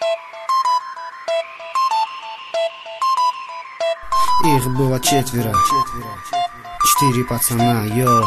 Их было четверо, 4 пацана, йо.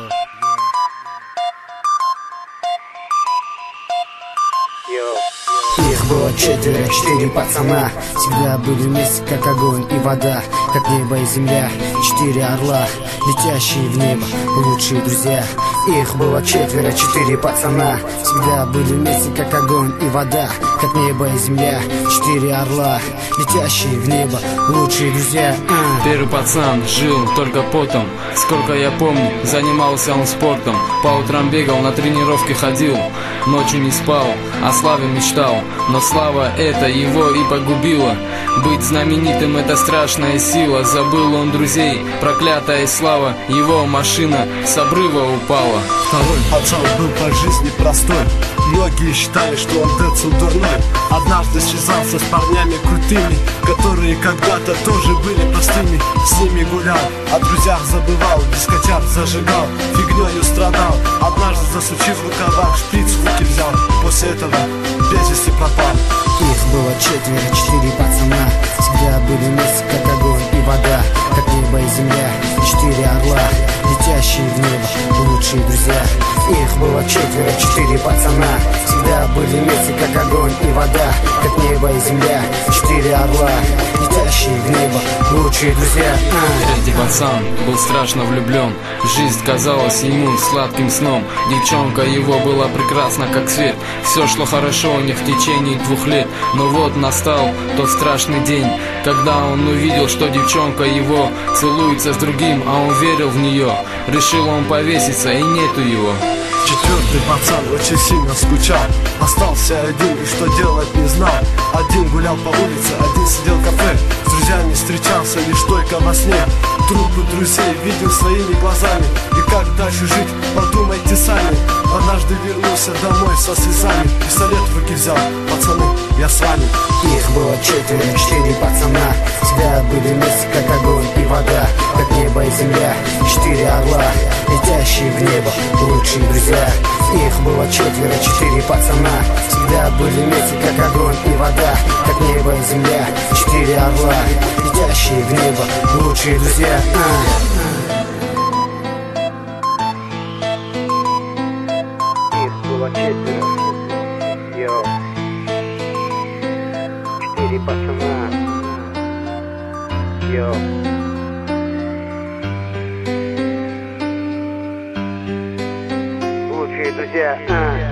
Их было четверо, 4 пацана. Всегда были вместе, как огонь и вода, как небо и земля. 4 орла, летящие в небо, лучшие друзья. Их было четверо, 4 пацана. Всегда были вместе, как огонь и вода, как небо и земля. 4 орла, летящие в небо, лучшие друзья. Первый пацан жил только потом. Сколько я помню, занимался он спортом. По утрам бегал, на тренировки ходил, ночью не спал, о славе мечтал. Но слава эта его и погубила. Быть знаменитым — это страшная сила. Забыл он друзей, проклятая слава. Его машина с обрыва упала. Второй пацан был по жизни простой. Многие считали, что он Дэдсон дурной. Однажды связался с парнями крутыми, которые когда-то тоже были простыми. С ними гулял, о друзьях забывал, дискотяк зажигал, фигнёю страдал. Однажды, засучив в рукавах, шприц в руки взял. После этого без вести пропал. Их было четверо, 4 пацана. Всегда были вместе, как огонь и вода, как небо и земля. 4 орла, летящие в небо, лучшие друзья. Их было четверо, 4 пацана. Всегда были вместе, как огонь и вода, как небо и земля. 4 орла, летящие в небо, лучшие друзья. Третий пацан был страшно влюблен. Жизнь казалась ему сладким сном. Девчонка его была прекрасна, как свет. Все шло хорошо у них в течение 2 лет. Но вот настал тот страшный день, когда он увидел, что девчонка его целуется с другим, а он верил в нее. Решил он повеситься, и нету его. Четвертый пацан очень сильно скучал. Остался один и что делать не знал. Один гулял по улице, один сидел в кафе. С друзьями встречался лишь только во сне. Трупы друзей видел своими глазами. И как дальше жить, подумайте сами. Однажды вернулся домой со слезами. Пистолет в руки взял, пацаны, я с вами. Их было четверо, 4 пацана. Всегда были вместе, как огонь и вода, как небо и земля. 4 орла, летящие в небо, лучшие друзья. Их было четверо, 4 пацана. Всегда были вместе, как огонь и вода, как небо и земля. 4 орла, летящие в небо, лучшие друзья. Их было четверо, йо. 4 пацана, йо. Лучшие друзья.